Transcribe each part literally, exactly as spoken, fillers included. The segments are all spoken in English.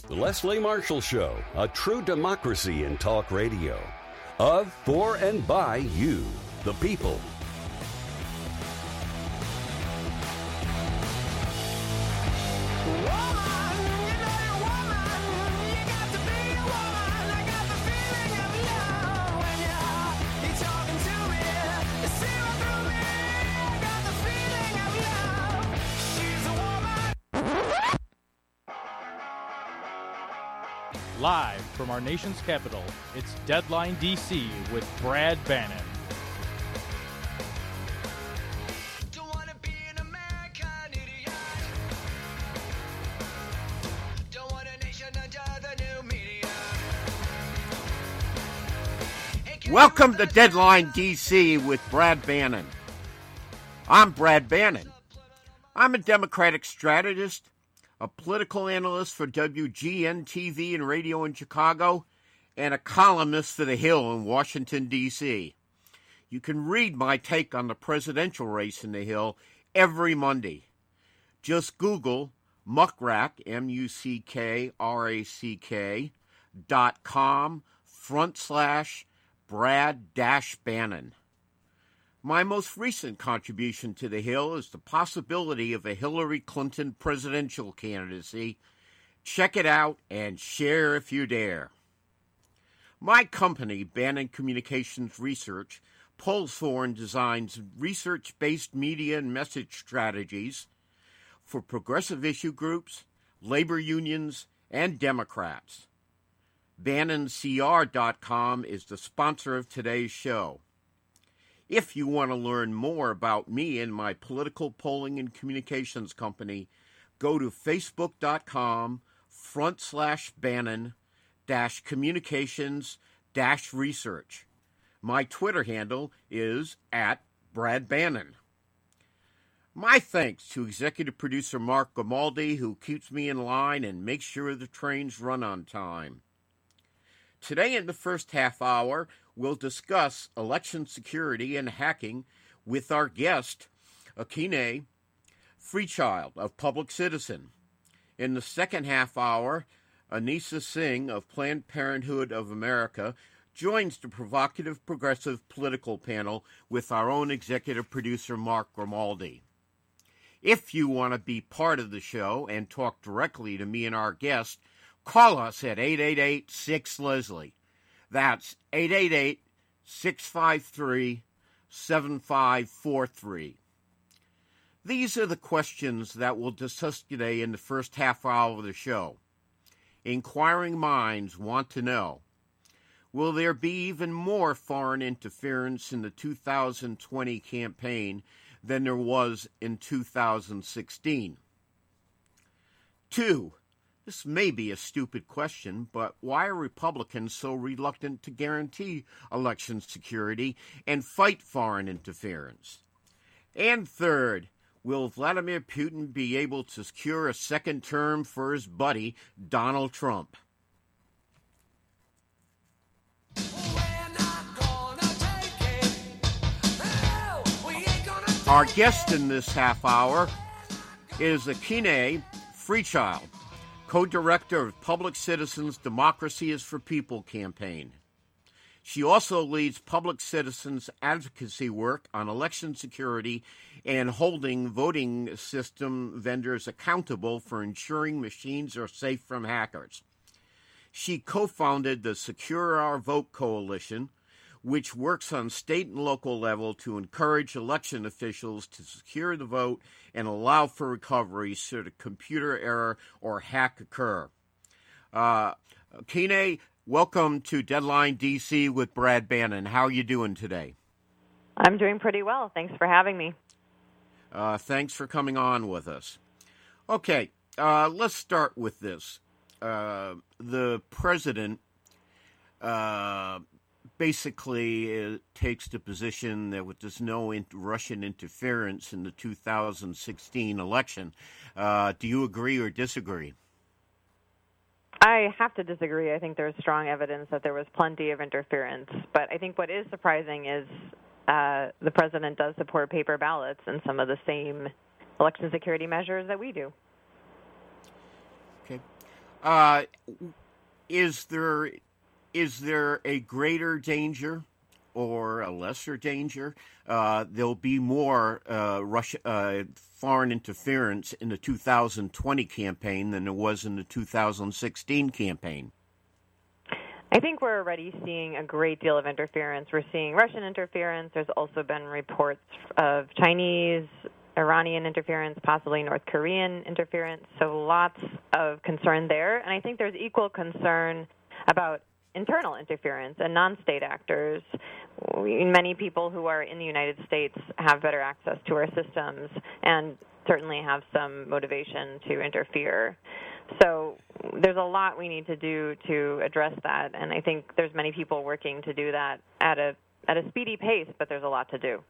The Leslie Marshall Show, a true democracy in talk radio. Of, for, and by you, the people. Live from our nation's capital, it's Deadline D C with Brad Bannon. Don't wanna be an American idiot. Don't want a nation under the new media. Welcome to Deadline D C with Brad Bannon. I'm Brad Bannon. I'm a Democratic strategist, a political analyst for W G N T V and radio in Chicago, and a columnist for The Hill in Washington, D C You can read my take on the presidential race in The Hill every Monday. Just Google Muckrack, M U C K R A C K, dot com, front slash Brad dash Bannon. My most recent contribution to The Hill is the possibility of a Hillary Clinton presidential candidacy. Check it out and share if you dare. My company, Bannon Communications Research, polls for and designs research-based media and message strategies for progressive issue groups, labor unions, and Democrats. Bannon C R dot com is the sponsor of today's show. If you want to learn more about me and my political polling and communications company, go to facebook.com front slash Bannon dash communications dash research. My Twitter handle is at Brad Bannon. My thanks to executive producer Mark Grimaldi, who keeps me in line and makes sure the trains run on time. Today in the first half hour, we'll discuss election security and hacking with our guest, Akine Freechild of Public Citizen. In the second half hour, Anisa Singh of Planned Parenthood of America joins the provocative progressive political panel with our own executive producer, Mark Grimaldi. If you want to be part of the show and talk directly to me and our guest, call us at eight eight eight, six, Leslie. That's eight eight eight, six five three, seven five four three. These are the questions that we'll discuss today in the first half hour of the show. Inquiring minds want to know, will there be even more foreign interference in the two thousand twenty campaign than there was in two thousand sixteen? Two, this may be a stupid question, but why are Republicans so reluctant to guarantee election security and fight foreign interference? And third, will Vladimir Putin be able to secure a second term for his buddy, Donald Trump? Our guest in this half hour is Akine Freechild, co-director of Public Citizens' Democracy is for People campaign. She also leads Public Citizens' advocacy work on election security and holding voting system vendors accountable for ensuring machines are safe from hackers. She co-founded the Secure Our Vote Coalition, which works on state and local level to encourage election officials to secure the vote and allow for recovery should a computer error or hack occur. Uh, Kine, welcome to Deadline D C with Brad Bannon. How are you doing today? I'm doing pretty well. Thanks for having me. Uh, thanks for coming on with us. Okay, uh, let's start with this. Uh, the president uh, basically uh, takes the position that there's no in- Russian interference in the two thousand sixteen election. Uh, do you agree or disagree? I have to disagree. I think there's strong evidence that there was plenty of interference. But I think what is surprising is uh, the president does support paper ballots and some of the same election security measures that we do. Okay. Uh, is there is there a greater danger or a lesser danger? Uh, there'll be more uh, Russia, uh, foreign interference in the two thousand twenty campaign than there was in the two thousand sixteen campaign. I think we're already seeing a great deal of interference. We're seeing Russian interference. There's also been reports of Chinese, Iranian interference, possibly North Korean interference. So lots of concern there. And I think there's equal concern about internal interference and non-state actors. We, many people who are in the United States have better access to our systems and certainly have some motivation to interfere. So there's a lot we need to do to address that, and I think there's many people working to do that at a at a speedy pace, but there's a lot to do.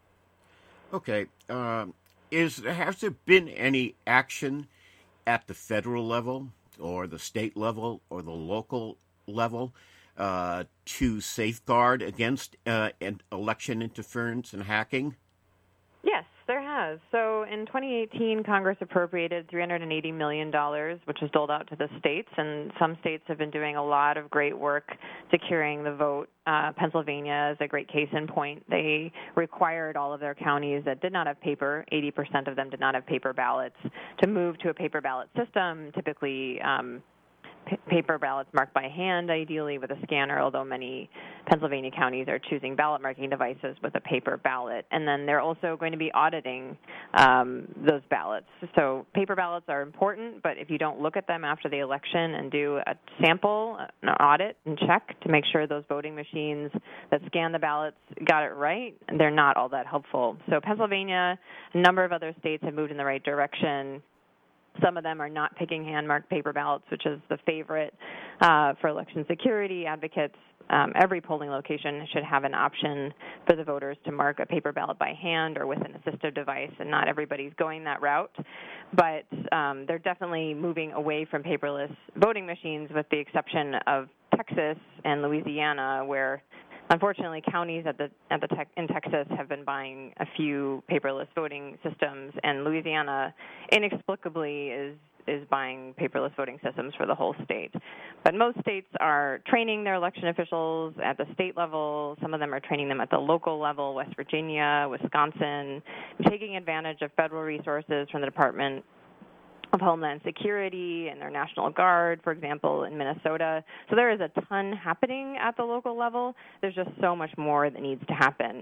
Okay. Um, is has there been any action at the federal level or the state level or the local level uh, to safeguard against uh, election interference and hacking? Yes, there has. So in twenty eighteen, Congress appropriated three hundred eighty million dollars, which was doled out to the states, and some states have been doing a lot of great work securing the vote. Uh, Pennsylvania is a great case in point. They required all of their counties that did not have paper, eighty percent of them did not have paper ballots, to move to a paper ballot system, typically um, paper ballots marked by hand, ideally with a scanner, although many Pennsylvania counties are choosing ballot marking devices with a paper ballot. And then they're also going to be auditing um, those ballots. So paper ballots are important, but if you don't look at them after the election and do a sample, an audit, and check to make sure those voting machines that scan the ballots got it right, they're not all that helpful. So Pennsylvania, a number of other states have moved in the right direction. Some of them are not picking hand-marked paper ballots, which is the favorite uh, for election security advocates. Um, every polling location should have an option for the voters to mark a paper ballot by hand or with an assistive device, and not everybody's going that route. But um, they're definitely moving away from paperless voting machines, with the exception of Texas and Louisiana, where unfortunately, counties at the at the tech, in Texas have been buying a few paperless voting systems, and Louisiana inexplicably is is buying paperless voting systems for the whole state. But most states are training their election officials at the state level. Some of them are training them at the local level, West Virginia, Wisconsin, taking advantage of federal resources from the Department of Homeland Security and their National Guard, for example, in Minnesota. So there is a ton happening at the local level. There's just so much more that needs to happen.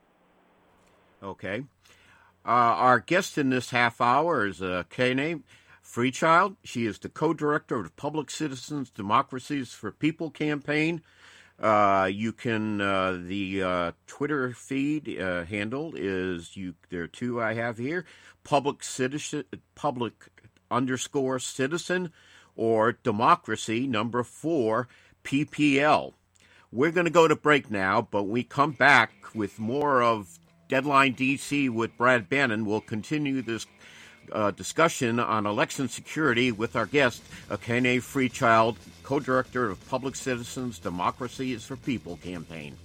Okay. Uh, our guest in this half hour is uh, Kene Freechild. She is the co-director of the Public Citizens Democracies for People campaign. Uh, you can, uh, the uh, Twitter feed uh, handle is, you. there are two I have here, Public Citizen, Public underscore citizen, or democracy number four P P L. We're going to go to break now, but when we come back with more of Deadline D C with Brad Bannon. We'll continue this uh, discussion on election security with our guest, Kene Freechild, co-director of Public Citizens Democracy is for People campaign.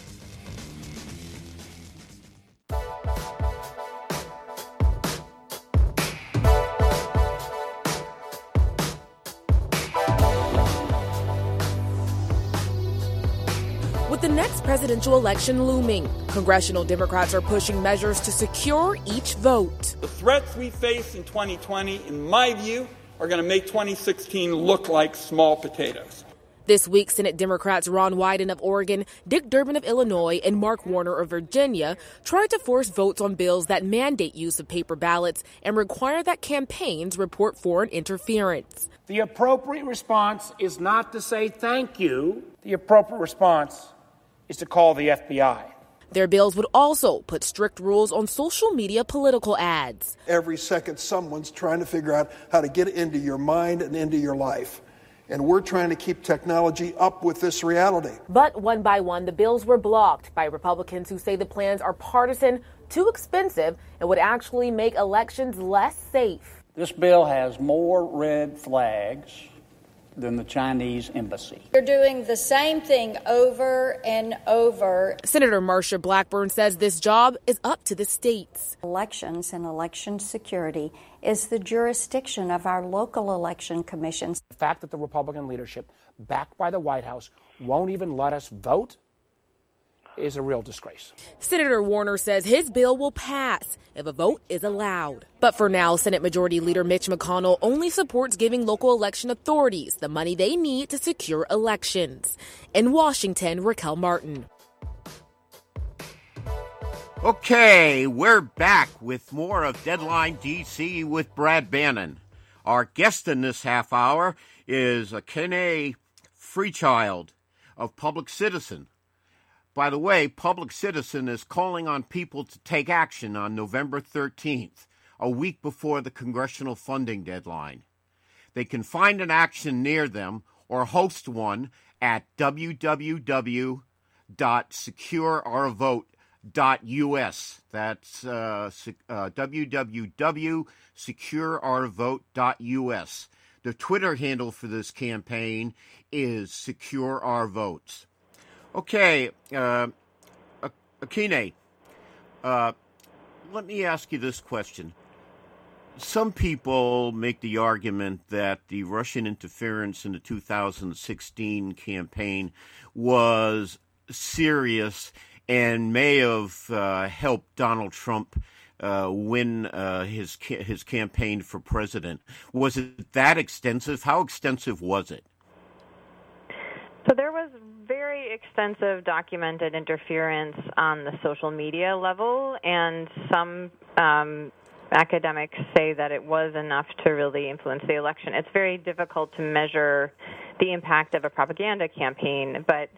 With the next presidential election looming, congressional Democrats are pushing measures to secure each vote. The threats we face in twenty twenty, in my view, are going to make twenty sixteen look like small potatoes. This week, Senate Democrats Ron Wyden of Oregon, Dick Durbin of Illinois, and Mark Warner of Virginia tried to force votes on bills that mandate use of paper ballots and require that campaigns report foreign interference. The appropriate response is not to say thank you. The appropriate response is to call the F B I. Their bills would also put strict rules on social media political ads. Every second, someone's trying to figure out how to get into your mind and into your life. And we're trying to keep technology up with this reality. But one by one, the bills were blocked by Republicans who say the plans are partisan, too expensive, and would actually make elections less safe. This bill has more red flags than the Chinese embassy. You're doing the same thing over and over. Senator Marsha Blackburn says this job is up to the states. Elections and election security is the jurisdiction of our local election commissions. The fact that the Republican leadership, backed by the White House, won't even let us vote is a real disgrace. Senator Warner says his bill will pass if a vote is allowed. But for now, Senate Majority Leader Mitch McConnell only supports giving local election authorities the money they need to secure elections. In Washington, Raquel Martin. Okay, we're back with more of Deadline D C with Brad Bannon. Our guest in this half hour is Akene Freechild of Public Citizen. By the way, Public Citizen is calling on people to take action on November thirteenth, a week before the congressional funding deadline. They can find an action near them or host one at w w w dot secure our vote dot u s. That's uh, uh, w w w dot secure our vote dot u s. The Twitter handle for this campaign is Secure Our Votes. Okay, uh, Akene, uh, let me ask you this question. Some people make the argument that the Russian interference in the two thousand sixteen campaign was serious and may have uh, helped Donald Trump uh, win uh, his ca- his campaign for president. Was it that extensive? How extensive was it? So there was very extensive documented interference on the social media level, and some um, academics say that it was enough to really influence the election. It's very difficult to measure the impact of a propaganda campaign, but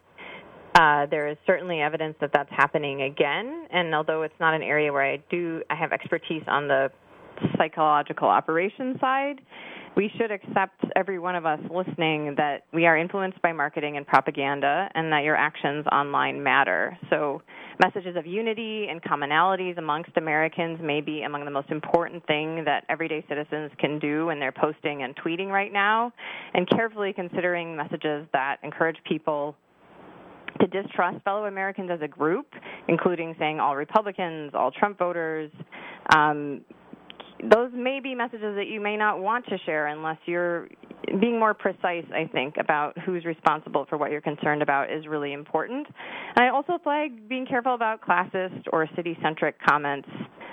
uh, there is certainly evidence that that's happening again. And although it's not an area where I do, I have expertise on the psychological operations side, we should accept, every one of us listening, that we are influenced by marketing and propaganda and that your actions online matter. So messages of unity and commonalities amongst Americans may be among the most important thing that everyday citizens can do when they're posting and tweeting right now, and carefully considering messages that encourage people to distrust fellow Americans as a group, including saying all Republicans, all Trump voters. Um, those may be messages that you may not want to share unless you're being more precise, I think, about who's responsible for what you're concerned about is really important. And I also flag being careful about classist or city-centric comments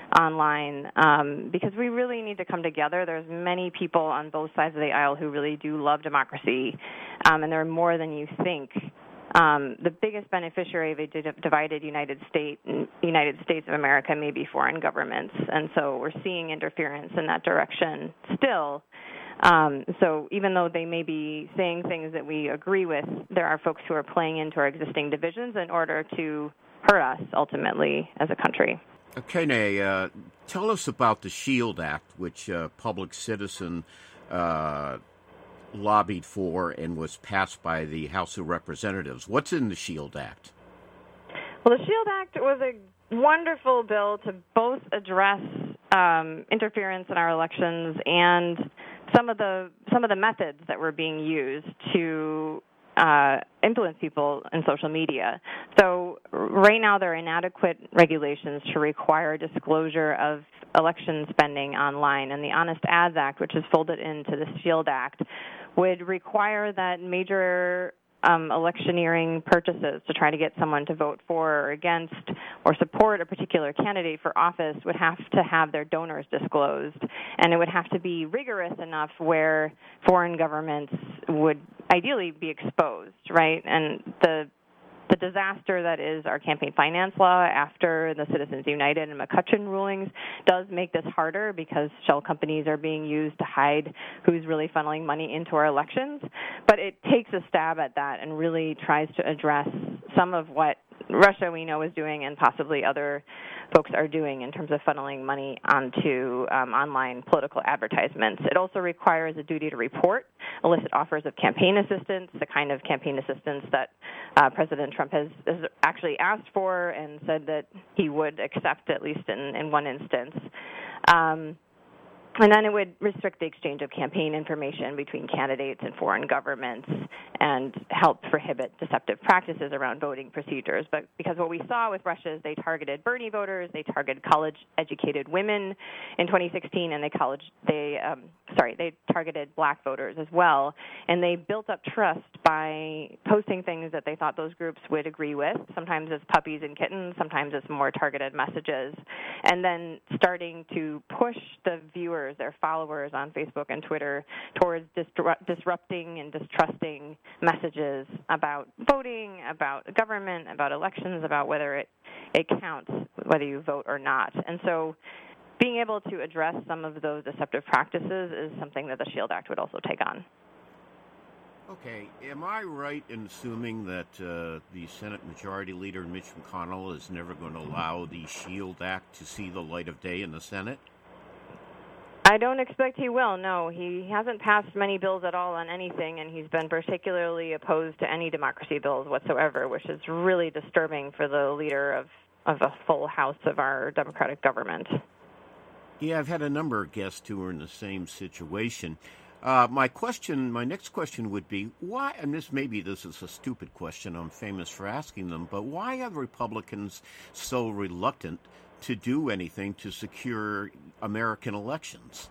online um, because we really need to come together. There's many people on both sides of the aisle who really do love democracy, um, and there are more than you think. Um, the biggest beneficiary of a divided United States, United States of America may be foreign governments, and so we're seeing interference in that direction still. Um, so even though they may be saying things that we agree with, there are folks who are playing into our existing divisions in order to hurt us ultimately as a country. Okay, uh, tell us about the SHIELD Act, which uh, Public Citizen uh, lobbied for and was passed by the House of Representatives. What's in the SHIELD Act? Well, the SHIELD Act was a wonderful bill to both address um, interference in our elections and some of the some of the methods that were being used to uh, influence people in social media. So right now there are inadequate regulations to require disclosure of election spending online, and the Honest Ads Act, which is folded into the SHIELD Act, would require that major um, electioneering purchases to try to get someone to vote for or against or support a particular candidate for office would have to have their donors disclosed, and it would have to be rigorous enough where foreign governments would ideally be exposed, right? And the The disaster that is our campaign finance law after the Citizens United and McCutcheon rulings does make this harder because shell companies are being used to hide who's really funneling money into our elections. But it takes a stab at that and really tries to address some of what Russia, we know, is doing and possibly other folks are doing in terms of funneling money onto um, online political advertisements. It also requires a duty to report illicit offers of campaign assistance, the kind of campaign assistance that uh, President Trump has, has actually asked for and said that he would accept, at least in, in one instance. Um, And then it would restrict the exchange of campaign information between candidates and foreign governments and help prohibit deceptive practices around voting procedures. But because what we saw with Russia is they targeted Bernie voters, they targeted college-educated women in twenty sixteen, and they college they um, sorry they targeted black voters as well. And they built up trust by posting things that they thought those groups would agree with. Sometimes it's puppies and kittens, sometimes it's more targeted messages, and then starting to push the viewers, their followers on Facebook and Twitter, towards disru- disrupting and distrusting messages about voting, about government, about elections, about whether it, it counts, whether you vote or not. And so being able to address some of those deceptive practices is something that the SHIELD Act would also take on. Okay, am I right in assuming that uh, the Senate Majority Leader Mitch McConnell is never going to allow the SHIELD Act to see the light of day in the Senate? I don't expect he will, no. He hasn't passed many bills at all on anything, and he's been particularly opposed to any democracy bills whatsoever, which is really disturbing for the leader of, of a full house of our democratic government. Yeah, I've had a number of guests who are in the same situation. Uh, my question, my next question would be, why, and this maybe this is a stupid question, I'm famous for asking them, but why are Republicans so reluctant to do anything to secure American elections?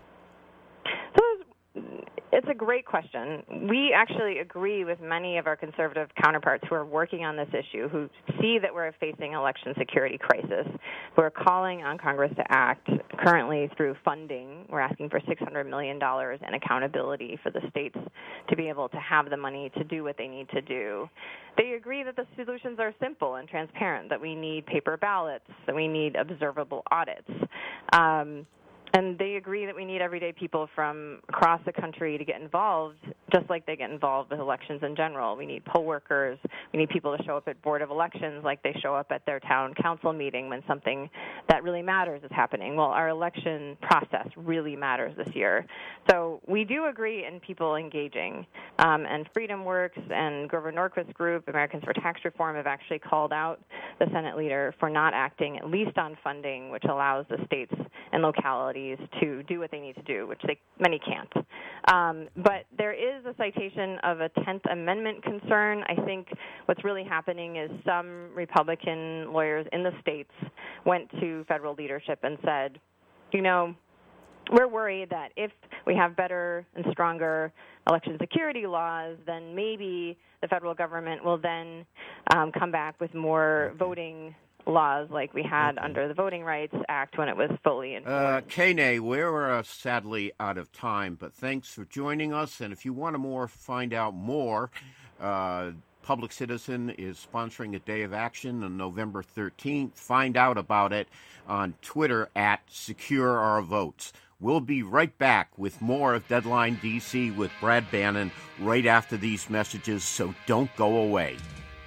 So it's a great question. We actually agree with many of our conservative counterparts who are working on this issue, who see that we're facing an election security crisis, who are calling on Congress to act currently through funding. We're asking for six hundred million dollars and accountability for the states to be able to have the money to do what they need to do. They agree that the solutions are simple and transparent, that we need paper ballots, that we need observable audits. Um, And they agree that we need everyday people from across the country to get involved, just like they get involved with elections in general. We need poll workers. We need people to show up at Board of Elections like they show up at their town council meeting when something that really matters is happening. Well, our election process really matters this year. So we do agree in people engaging. Um, and Freedom Works and Grover Norquist's group, Americans for Tax Reform, have actually called out the Senate leader for not acting at least on funding, which allows the states and localities to do what they need to do, which they many can't. Um, but there is a citation of a tenth Amendment concern. I think what's really happening is some Republican lawyers in the states went to federal leadership and said, you know, we're worried that if we have better and stronger election security laws, then maybe the federal government will then um, come back with more voting laws like we had under the Voting Rights Act when it was fully enforced. Uh, Kane, we're uh, sadly out of time, but thanks for joining us. And if you want to more find out more, uh, Public Citizen is sponsoring a day of action on November thirteenth. Find out about it on Twitter at Secure Our Votes. We'll be right back with more of Deadline D C with Brad Bannon right after these messages, so don't go away.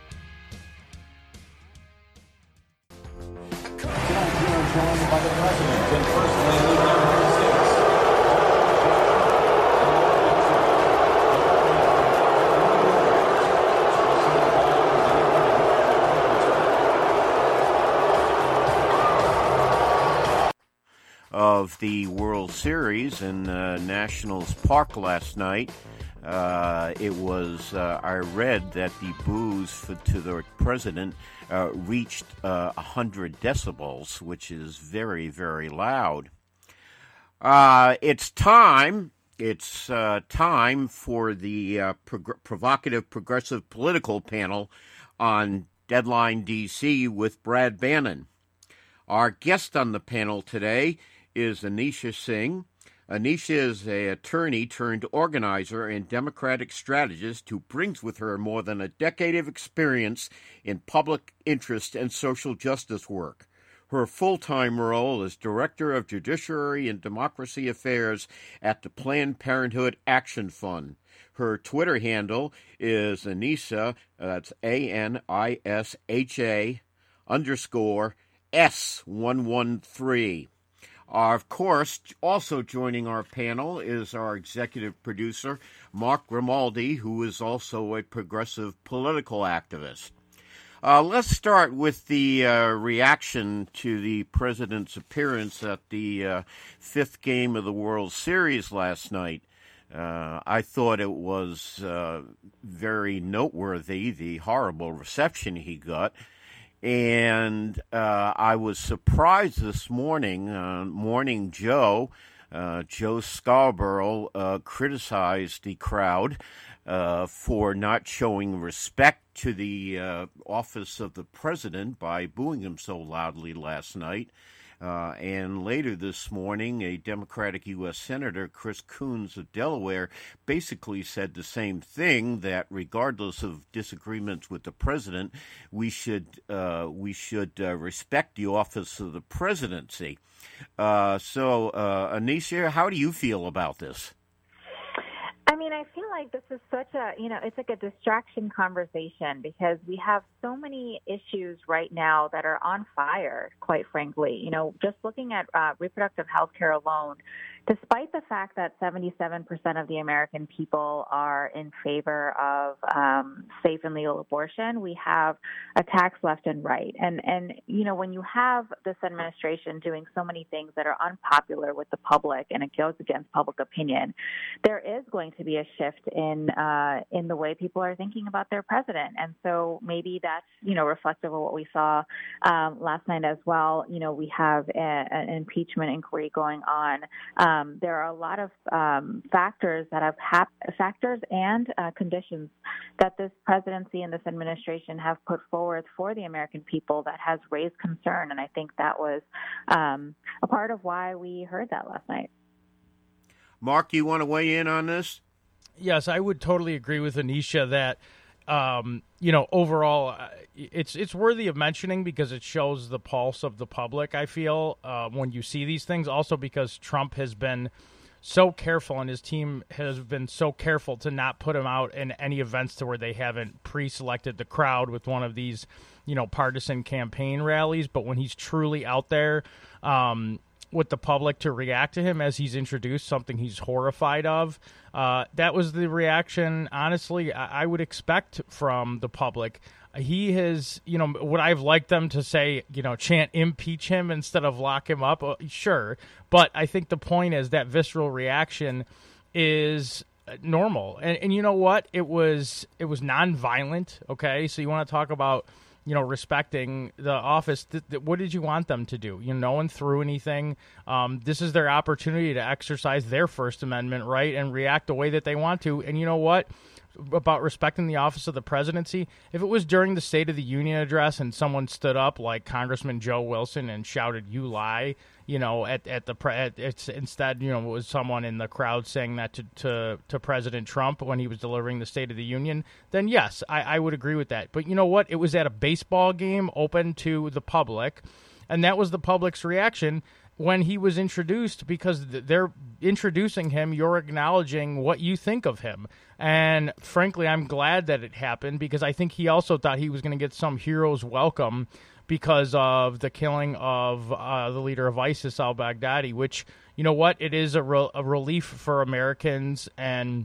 Joined by the President and personally leading the United States. Of the World Series in uh, Nationals Park last night. Uh, it was, uh, I read that the boos for, to the president uh, reached uh, one hundred decibels, which is very, very loud. Uh, it's time, it's uh, time for the uh, prog- provocative progressive political panel on Deadline D C with Brad Bannon. Our guest on the panel today is Anisha Singh. Anisha is an attorney turned organizer and democratic strategist who brings with her more than a decade of experience in public interest and social justice work. Her full-time role is Director of Judiciary and Democracy Affairs at the Planned Parenthood Action Fund. Her Twitter handle is Anisha, that's A N I S H A underscore S one one three. Uh, of course, also joining our panel is our executive producer, Mark Grimaldi, who is also a progressive political activist. Uh, let's start with the uh, reaction to the president's appearance at the uh, fifth game of the World Series last night. Uh, I thought it was uh, very noteworthy, the horrible reception he got. And uh, I was surprised this morning, uh, Morning Joe, uh, Joe Scarborough, uh, criticized the crowd uh, for not showing respect to the uh, office of the president by booing him so loudly last night. Uh, and later this morning, a Democratic U S Senator, Chris Coons of Delaware, basically said the same thing, that regardless of disagreements with the president, we should uh, we should uh, respect the office of the presidency. Uh, so, uh, Anisha, how do you feel about this? I mean, I feel like this is such a, you know, it's like a distraction conversation because we have so many issues right now that are on fire, quite frankly. You know, just looking at uh, reproductive health care alone, despite the fact that seventy-seven percent of the American people are in favor of um, safe and legal abortion, we have attacks left and right. And, and, you know, when you have this administration doing so many things that are unpopular with the public and it goes against public opinion, there is going to be a shift in uh, in the way people are thinking about their president. And so maybe that's, you know, reflective of what we saw um, last night as well. You know, we have a, an impeachment inquiry going on. Um, there are a lot of um, factors that have hap- factors and uh, conditions that this presidency and this administration have put forward for the American people that has raised concern. And I think that was um, a part of why we heard that last night. Mark, do you want to weigh in on this? Yes, I would totally agree with Anisha that, um, you know, overall, uh, it's it's worthy of mentioning because it shows the pulse of the public, I feel, uh, when you see these things. Also because Trump has been so careful and his team has been so careful to not put him out in any events to where they haven't pre-selected the crowd with one of these, you know, partisan campaign rallies. But when he's truly out there, um, with the public to react to him as he's introduced something he's horrified of. Uh, that was the reaction, honestly, I, I would expect from the public. He has, you know, would I have liked them to say, you know, chant impeach him instead of lock him up? Uh, sure. But I think the point is that visceral reaction is normal. And, and you know what? It was, it was nonviolent. Okay. So you want to talk about, you know, respecting the office. Th- th- what did you want them to do? You know, no one threw anything. Um, this is their opportunity to exercise their First Amendment right and react the way that they want to. And you know what? About respecting the office of the presidency, if it was during the State of the Union address and someone stood up like Congressman Joe Wilson and shouted, "You lie," you know, at, at the pre- at, it's instead, you know, it was someone in the crowd saying that to, to, to President Trump when he was delivering the State of the Union, then yes, I, I would agree with that. But you know what? It was at a baseball game open to the public, and that was the public's reaction when he was introduced, because they're introducing him, you're acknowledging what you think of him. And frankly, I'm glad that it happened because I think he also thought he was going to get some hero's welcome because of the killing of uh, the leader of ISIS, al-Baghdadi, which, you know what, it is a, re- a relief for Americans and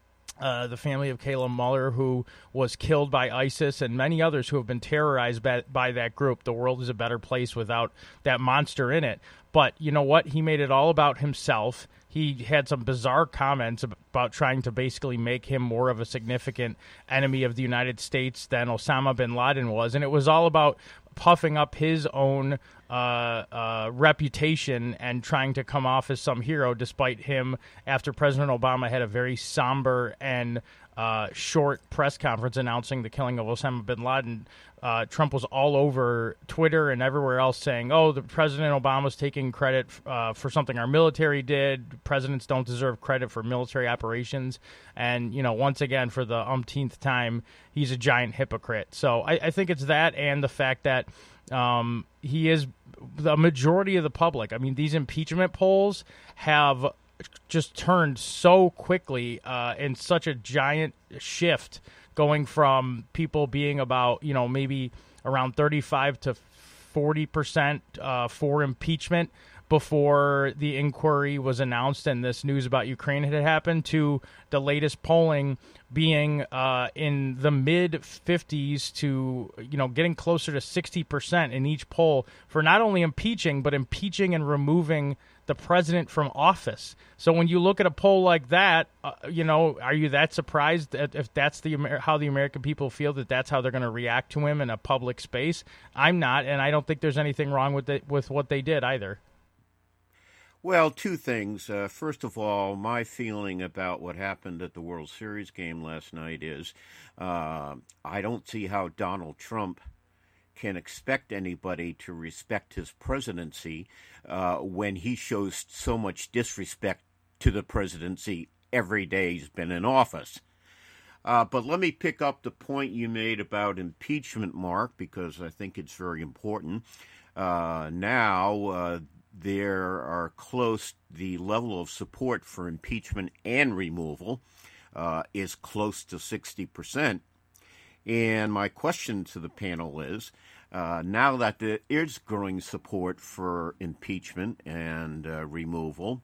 Uh, the family of Kayla Mueller, who was killed by ISIS, and many others who have been terrorized by, by that group. The world is a better place without that monster in it. But you know what? He made it all about himself. He had some bizarre comments about trying to basically make him more of a significant enemy of the United States than Osama bin Laden was. And it was all about puffing up his own uh, uh, reputation and trying to come off as some hero, despite him, after President Obama had a very somber and uh, short press conference announcing the killing of Osama bin Laden, uh, Trump was all over Twitter and everywhere else saying, oh, the President Obama's taking credit uh, for something our military did. Presidents don't deserve credit for military operations. And, you know, once again, for the umpteenth time, he's a giant hypocrite. So I, I think it's that and the fact that um, he is the majority of the public. I mean, these impeachment polls have just turned so quickly uh, in such a giant shift, going from people being about, you know, maybe around thirty-five to forty percent uh, for impeachment before the inquiry was announced and this news about Ukraine had happened, to the latest polling being uh, in the mid fifties to, you know, getting closer to sixty percent in each poll for not only impeaching, but impeaching and removing the president from office. So when you look at a poll like that, uh, you know, are you that surprised that if that's the how the American people feel, that that's how they're going to react to him in a public space? I'm not, and I don't think there's anything wrong with it, with what they did either. Well, two things. Uh, first of all, my feeling about what happened at the World Series game last night is uh, I don't see how Donald Trump can expect anybody to respect his presidency uh, when he shows so much disrespect to the presidency every day he's been in office. Uh, but let me pick up the point you made about impeachment, Mark, because I think it's very important. Uh, now, uh, there are close, the level of support for impeachment and removal uh, is close to sixty percent. And my question to the panel is, uh, now that there is growing support for impeachment and uh, removal,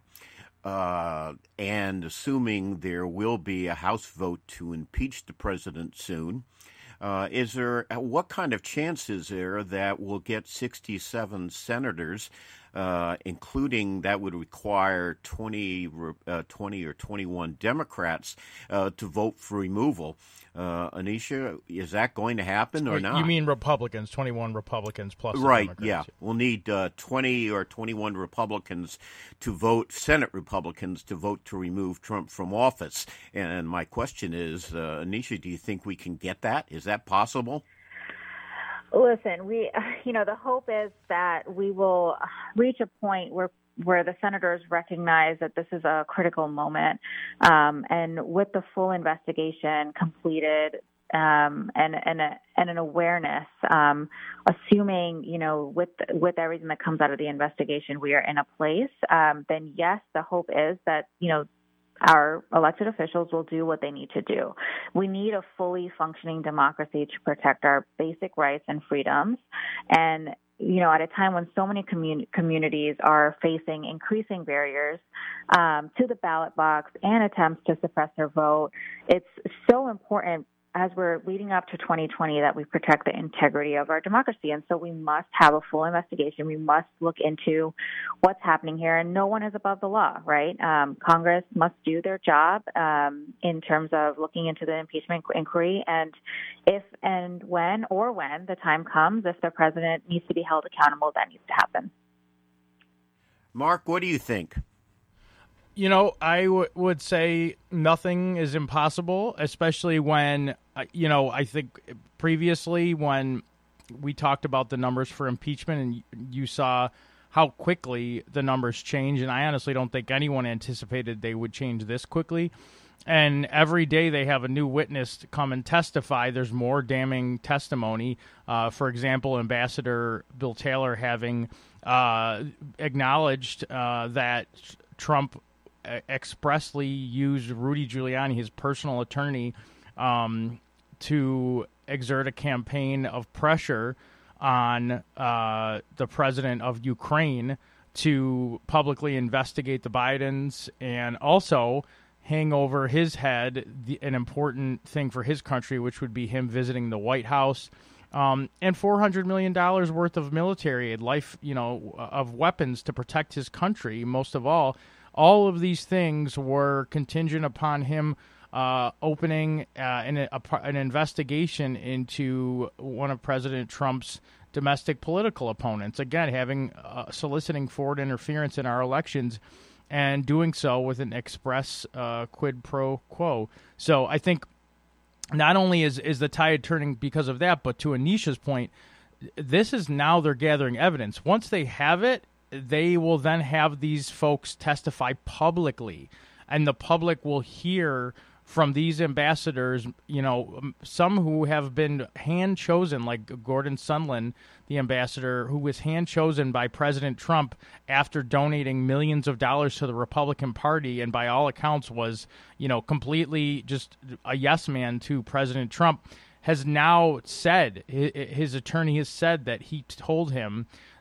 uh, and assuming there will be a House vote to impeach the president soon, uh, is there, what kind of chance is there that we'll get sixty-seven senators, uh, including that would require twenty, uh, twenty or twenty-one Democrats uh, to vote for removal? Uh, Anisha, is that going to happen or not? You mean Republicans, twenty-one Republicans plus right, Democrats. Yeah. We'll need uh, twenty or twenty-one Republicans to vote, Senate Republicans to vote to remove Trump from office. And my question is, uh, Anisha, do you think we can get that? Is that possible? Listen, we, you know, the hope is that we will reach a point where where the senators recognize that this is a critical moment, um, and with the full investigation completed, um, and and, a, and an awareness, um, assuming, you know, with with everything that comes out of the investigation, we are in a place, um, then yes, the hope is that, you know, our elected officials will do what they need to do. We need a fully functioning democracy to protect our basic rights and freedoms. And, you know, at a time when so many commun- communities are facing increasing barriers um, to the ballot box and attempts to suppress their vote, it's so important as we're leading up to twenty twenty that we protect the integrity of our democracy. And so we must have a full investigation. We must look into what's happening here. And no one is above the law, right? Um, Congress must do their job um, in terms of looking into the impeachment inquiry. And if and when or when the time comes, if the president needs to be held accountable, that needs to happen. Mark, what do you think? You know, I w- would say nothing is impossible, especially when, uh, you know, I think previously when we talked about the numbers for impeachment and you saw how quickly the numbers change, and I honestly don't think anyone anticipated they would change this quickly. And every day they have a new witness to come and testify. There's more damning testimony. Uh, for example, Ambassador Bill Taylor having uh, acknowledged uh, that Trump expressly used Rudy Giuliani, his personal attorney, um, to exert a campaign of pressure on uh, the president of Ukraine to publicly investigate the Bidens and also hang over his head the, an important thing for his country, which would be him visiting the White House. Um, and four hundred million dollars worth of military aid, life, you know, of weapons to protect his country, most of all. All of these things were contingent upon him uh, opening uh, an, a, an investigation into one of President Trump's domestic political opponents. Again, having uh, soliciting foreign interference in our elections and doing so with an express uh, quid pro quo. So I think not only is, is the tide turning because of that, but to Anisha's point, this is now they're gathering evidence. Once they have it, they will then have these folks testify publicly, and the public will hear from these ambassadors, you know, some who have been hand-chosen, like Gordon Sondland, the ambassador, who was hand-chosen by President Trump after donating millions of dollars to the Republican Party and by all accounts was, you know, completely just a yes man to President Trump, has now said, his attorney has said that he told him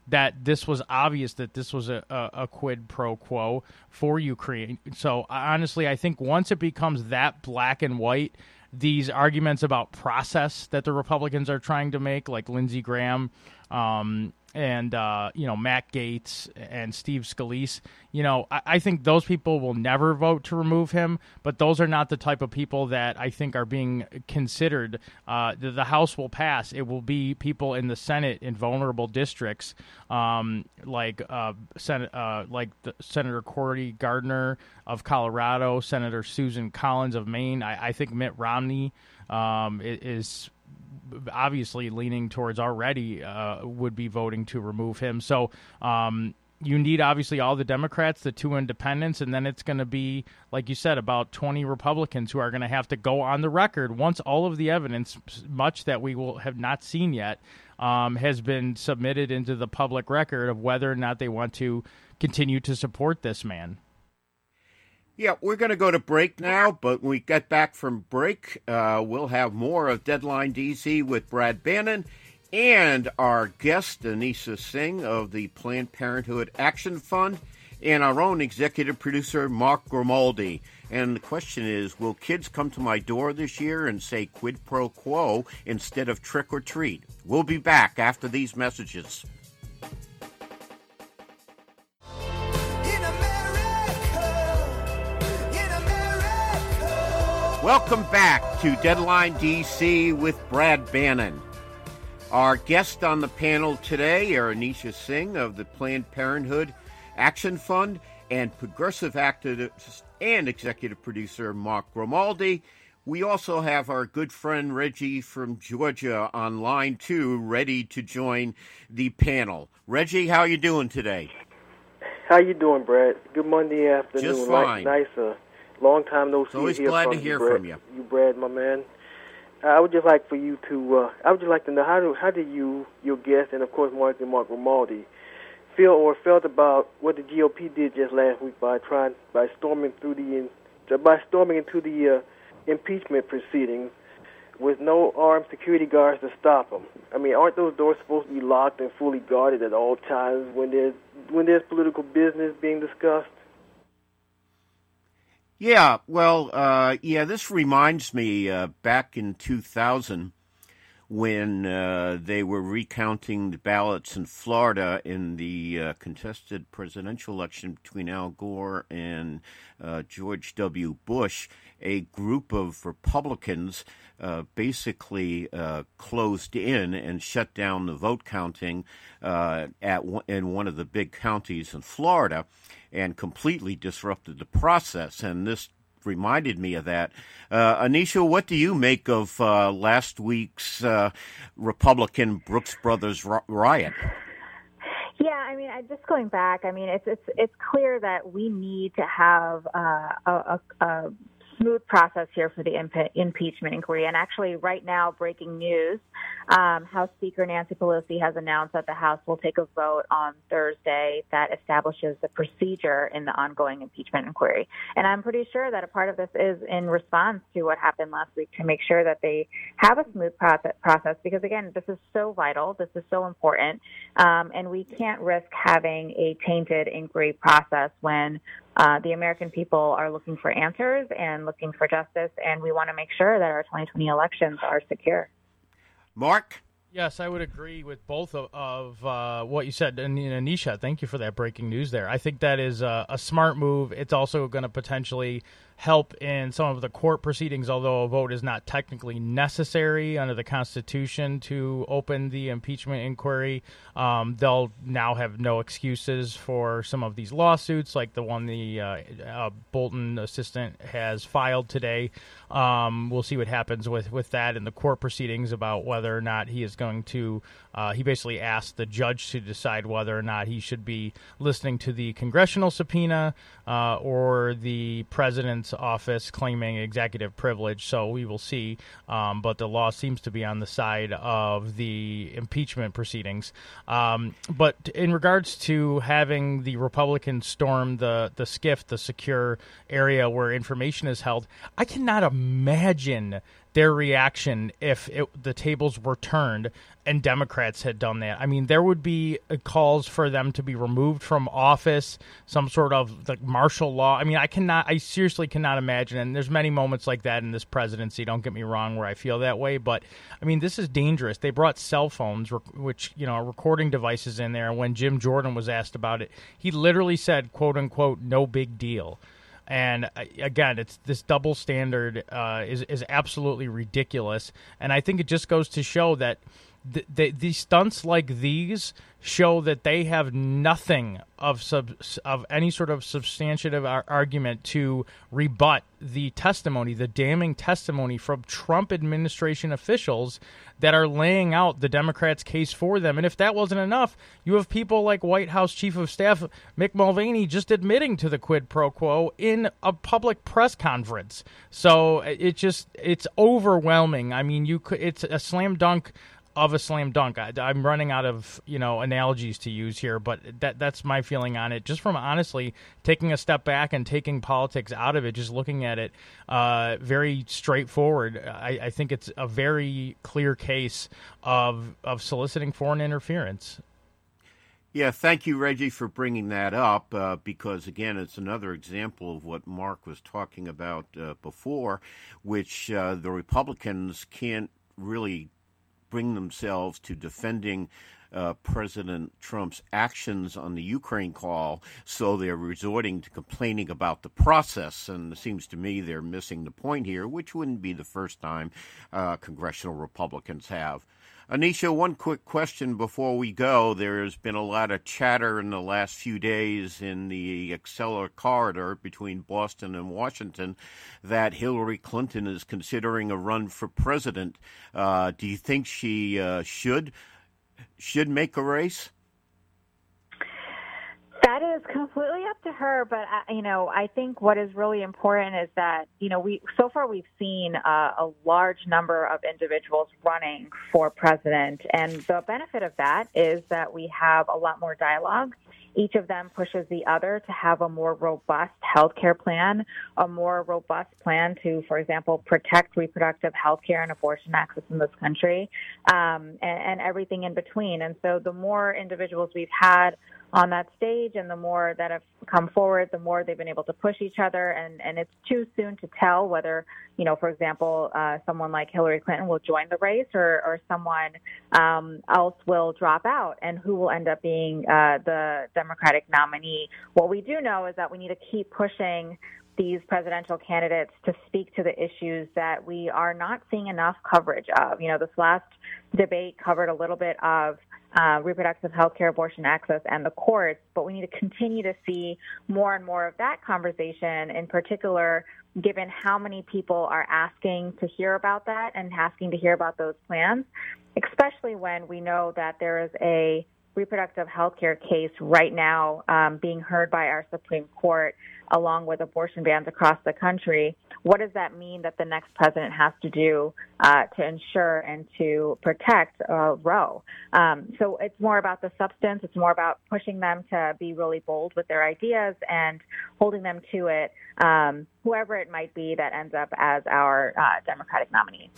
that this was obvious that this was a, a, a quid pro quo for Ukraine. So honestly, I think once it becomes that black and white, these arguments about process that the Republicans are trying to make, like Lindsey Graham um, and, uh, you know, Matt Gaetz and Steve Scalise, you know, I, I think those people will never vote to remove him, but those are not the type of people that I think are being considered. Uh, the, the House will pass. It will be people in the Senate in vulnerable districts, um, like uh, Sen- uh, like the, Senator Cory Gardner of Colorado, Senator Susan Collins of Maine. I, I think Mitt Romney um, is obviously leaning towards already uh, would be voting to remove him. So um, you need obviously all the Democrats, the two independents, and then it's going to be, like you said, about twenty Republicans who are going to have to go on the record once all of the evidence, much that we will have not seen yet, um, has been submitted into the public record of whether or not they want to continue to support this man. Yeah, we're going to go to break now, but when we get back from break, uh, we'll have more of Deadline D C with Brad Bannon and our guest, Anisha Singh of the Planned Parenthood Action Fund, and our own executive producer, Mark Grimaldi. And the question is, will kids come to my door this year and say quid pro quo instead of trick or treat? We'll be back after these messages. Welcome back to Deadline D C with Brad Bannon. Our guests on the panel today are Anisha Singh of the Planned Parenthood Action Fund and progressive activist and executive producer Mark Grimaldi. We also have our good friend Reggie from Georgia on line two, ready to join the panel. Reggie, how are you doing today? How you doing, Brad? Good Monday afternoon. Just fine. Nice, nice uh, long time no see. Always hear glad from to hear you, from you. You, Brad, my man. Uh, I would just like for you to. Uh, I would just like to know how do how do you, your guest, and of course Mark and Mark Grimaldi, feel or felt about what the G O P did just last week by trying by storming through the by storming into the uh, impeachment proceedings with no armed security guards to stop them. I mean, aren't those doors supposed to be locked and fully guarded at all times when there's when there's political business being discussed? Yeah, well, uh, yeah, this reminds me uh, back in two thousand when uh, they were recounting the ballots in Florida in the uh, contested presidential election between Al Gore and uh, George W. Bush. A group of Republicans uh, basically uh, closed in and shut down the vote counting uh, at one, in one of the big counties in Florida, and completely disrupted the process. And this reminded me of that. Uh, Anisha, what do you make of uh, last week's uh, Republican Brooks Brothers riot? Yeah, I mean, I, just going back, I mean, it's it's it's clear that we need to have uh, a, a, a smooth process here for the impe- impeachment inquiry. And actually, right now, breaking news, um, House Speaker Nancy Pelosi has announced that the House will take a vote on Thursday that establishes the procedure in the ongoing impeachment inquiry. And I'm pretty sure that a part of this is in response to what happened last week to make sure that they have a smooth process, process because, again, this is so vital. This is so important. Um, and we can't risk having a tainted inquiry process when Uh, the American people are looking for answers and looking for justice, and we want to make sure that our twenty twenty elections are secure. Mark? Yes, I would agree with both of, of uh, what you said. And Anisha, thank you for that breaking news there. I think that is a, a smart move. It's also going to potentially help in some of the court proceedings, although a vote is not technically necessary under the Constitution to open the impeachment inquiry. Um, they'll now have no excuses for some of these lawsuits, like the one the uh, uh, Bolton assistant has filed today. Um, we'll see what happens with, with that in the court proceedings about whether or not he is going to uh, he basically asked the judge to decide whether or not he should be listening to the congressional subpoena uh, or the president's office claiming executive privilege. So we will see. Um, but the law seems to be on the side of the impeachment proceedings. Um, but in regards to having the Republicans storm the, the SCIF, the secure area where information is held, I cannot imagine their reaction if it, the tables were turned and Democrats had done that. I mean, there would be calls for them to be removed from office, some sort of like martial law. I mean, I cannot, I seriously cannot imagine. And there's many moments like that in this presidency. Don't get me wrong, where I feel that way. But I mean, this is dangerous. They brought cell phones, which, you know, are recording devices in there. When Jim Jordan was asked about it, he literally said, quote unquote, no big deal. And again, it's this double standard uh, is is absolutely ridiculous. And I think it just goes to show that th- th- these stunts like these show that they have nothing of sub- of any sort of substantive ar- argument to rebut the testimony, the damning testimony from Trump administration officials that are laying out the Democrats' case for them. And if that wasn't enough, you have people like White House Chief of Staff Mick Mulvaney just admitting to the quid pro quo in a public press conference. So it just, it's overwhelming. I mean, you could, it's a slam dunk of a slam dunk. I, I'm running out of, you know, analogies to use here, but that that's my feeling on it. Just from honestly taking a step back and taking politics out of it, just looking at it uh, very straightforward. I, I think it's a very clear case of of soliciting foreign interference. Yeah, thank you, Reggie, for bringing that up, uh, because, again, it's another example of what Mark was talking about uh, before, which uh, the Republicans can't really bring themselves to defending uh, President Trump's actions on the Ukraine call, so they're resorting to complaining about the process. And it seems to me they're missing the point here, which wouldn't be the first time uh, congressional Republicans have. Anisha, one quick question before we go. There's been a lot of chatter in the last few days in the Acela corridor between Boston and Washington that Hillary Clinton is considering a run for president. Uh, do you think she uh, should should make a race? That is completely up to her, but uh, you know, I think what is really important is that, you know, we so far we've seen uh, a large number of individuals running for president, and the benefit of that is that we have a lot more dialogue. Each of them pushes the other to have a more robust health care plan, a more robust plan to, for example, protect reproductive health care and abortion access in this country, um, and, and everything in between. And so the more individuals we've had on that stage and the more that have come forward, the more they've been able to push each other. And, and it's too soon to tell whether, you know, for example, uh, someone like Hillary Clinton will join the race or, or someone um, else will drop out, and who will end up being uh, the Democratic nominee. What we do know is that we need to keep pushing these presidential candidates to speak to the issues that we are not seeing enough coverage of. You know, this last debate covered a little bit of uh, reproductive health care, abortion access, and the courts, but we need to continue to see more and more of that conversation, in particular, given how many people are asking to hear about that and asking to hear about those plans, especially when we know that there is a reproductive health care case right now um, being heard by our Supreme Court, along with abortion bans across the country. What does that mean that the next president has to do uh, to ensure and to protect uh, Roe? Um, so it's more about the substance. It's more about pushing them to be really bold with their ideas and holding them to it, um, whoever it might be that ends up as our uh, Democratic nominee.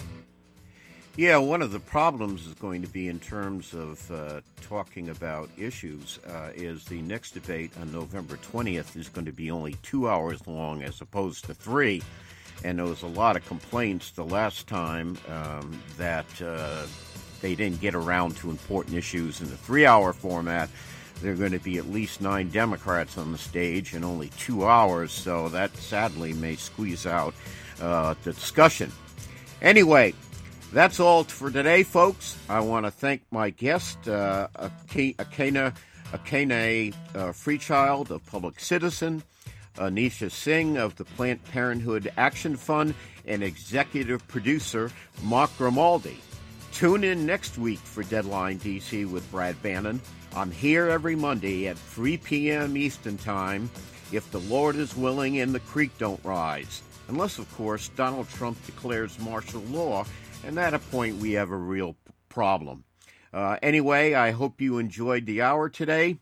Yeah, one of the problems is going to be in terms of uh, talking about issues uh, is the next debate on November twentieth is going to be only two hours long as opposed to three. And there was a lot of complaints the last time um, that uh, they didn't get around to important issues in the three-hour format. There are going to be at least nine Democrats on the stage in only two hours, so that sadly may squeeze out uh, the discussion. Anyway, that's all for today, folks. I want to thank my guest, uh, Akena, Akena uh, Freechild of Public Citizen, Anisha Singh of the Planned Parenthood Action Fund, and executive producer Mark Grimaldi. Tune in next week for Deadline D C with Brad Bannon. I'm here every Monday at three p.m. Eastern Time, if the Lord is willing and the creek don't rise. Unless, of course, Donald Trump declares martial law, and at a point we have a real problem. Uh, anyway, I hope you enjoyed the hour today.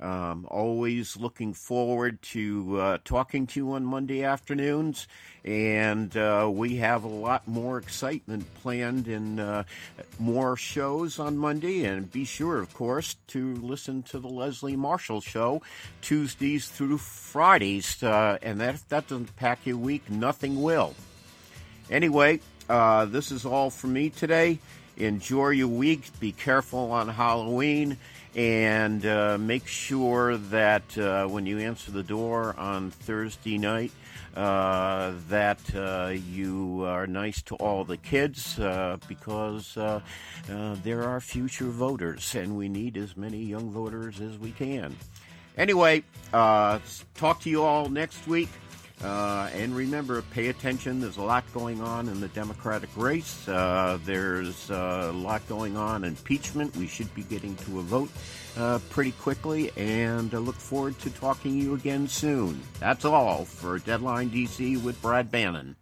Um, always looking forward to uh, talking to you on Monday afternoons, and uh, we have a lot more excitement planned and uh, more shows on Monday. And be sure, of course, to listen to the Leslie Marshall Show Tuesdays through Fridays. Uh, and that, if that doesn't pack your week, nothing will. Anyway, uh, this is all for me today. Enjoy your week. Be careful on Halloween. And uh, make sure that uh, when you answer the door on Thursday night, uh, that uh, you are nice to all the kids uh, because uh, uh, there are future voters, and we need as many young voters as we can. Anyway, uh, talk to you all next week. Uh, and remember, pay attention. There's a lot going on in the Democratic race. Uh, there's uh, a lot going on. Impeachment. We should be getting to a vote uh, pretty quickly. And I look forward to talking to you again soon. That's all for Deadline D C with Brad Bannon.